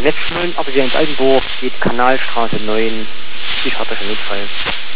nicht schön, aber hier in Altenburg geht Kanalstraße 9, psychiatrischer Notfall.